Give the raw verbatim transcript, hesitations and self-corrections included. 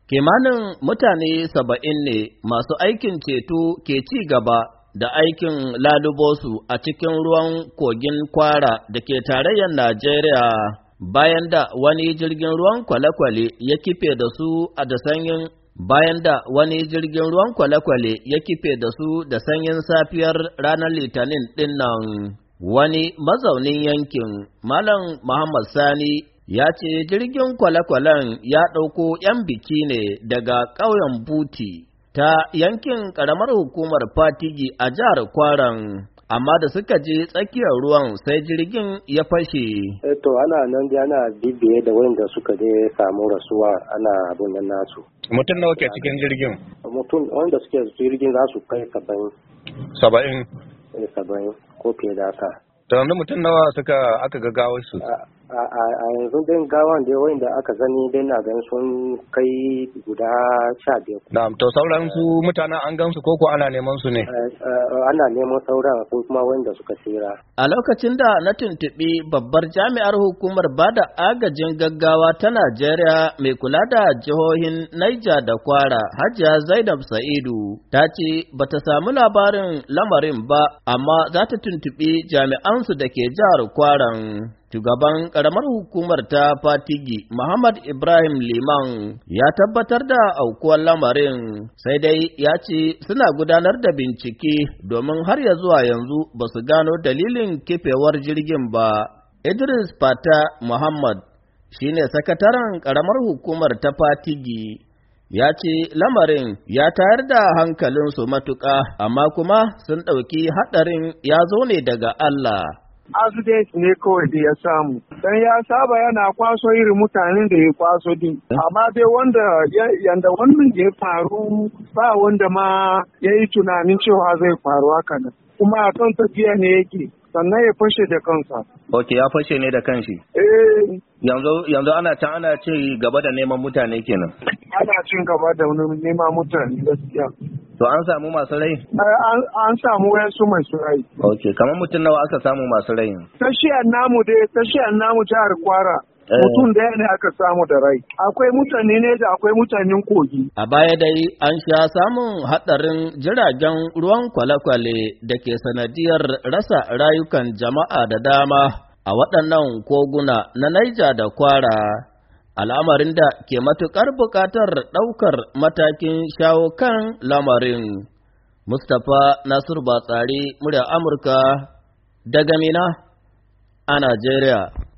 Kimanin mutane saba'in ne masu aikin ceto ke ci gaba da aikin lalubosu a cikin ruwan kogin Kwara da ke tarayyar Najeriya bayan da wani jirgin ruwan kwale-kwale ya kife da su a da sanyin bayan da wani jirgin ruwan kwale-kwale ya kife da su da sanyin safiyar ranar Litinin ɗin nan. Wani mazaunin yankin, Malam Muhammad Sani, ya ce jirgin kwale-kwalen ya ɗauko ‘yan biki ne daga ƙauyen Buti ta yankin ƙaramar hukumar Fatigi a jihar Kwaran, amma da suka je tsakiyar ruwan sai jirgin ya fashe. To ana nan da ana bibiye da wanda suka je samu rasuwa ana abin nan nasu. Mutum nawa ke cikin jirgin? Mutum wanda suke jirgin za su kai saba'in. Saba'in? Eh saba'in ko fiye da haka. To yanzu mutum nawa suka aka ga gawar su? A yanzu dai gawan da wanda aka gani dai na gan sun kai guda sha biyar. Na'am, to sauran su mutanen an gan su koko ana neman su ne? Ana neman sauran ko kuma wanda suka tsira. A lokacin da na tuntuɓi babbar jami'ar hukumar bada agajin gaggawa ta Najeriya mai kula da jihohin Niger da Kwara, Hajiya Zainab Sa'idu, ta ce bata samu labarin lamarin ba, amma za ta tuntuɓi jami'ansu da ke jihar Kwaran. Shugaban ƙaramar hukumar ta Fatigi, Muhammad Ibrahim Liman, ya tabbatar da aukuwar lamarin, sai dai ya ce suna gudanar da bincike domin har ya zuwa yanzu ba su gano dalilin kifewar jirgin ba. Idris Fata Muhammad shi ne sakataren ƙaramar hukumar ta Fatigi, ya ce lamarin ya tayar da hankalinsu matuƙa, amma kuma sun ɗauki haɗarin ya zo ne daga Allah. accident ne kawai da ya samu dan ya saba yana kwaso irin mutanen da ya kwaso din amma dai wanda yanda wannan ya faru ba wanda ma ya yi tunanin cewa zai faru haka nan kuma a kan tafiya ne yake sannan ya fashe da kansa. Ok, ya fashe ne da kanshi? Eh. Yanzu yanzu ana can ana ci gaba da neman mutane kenan. Ana cin gaba da neman mutane gaskiya. To an samu masu rai? An samu wayansu masu rai. Ok, kamar mutum nawa aka samu masu rai? Tashiyar namu dai, tashiyar namu jihar Kwara. Mutum daya ne aka samu da rai. Akwai mutane ne da akwai mutanen kogi. A baya dai an sha samun haɗarin jiragen ruwan kwale-kwale da ke sanadiyar rasa rayukan jama'a da dama a waɗannan koguna na Naija da Kwara. Al'amarin da ke matuƙar buƙatar ɗaukar matakin shawo kan lamarin. Mustapha Nasiru Batsari, murya Amurka, daga Mina a Najeriya.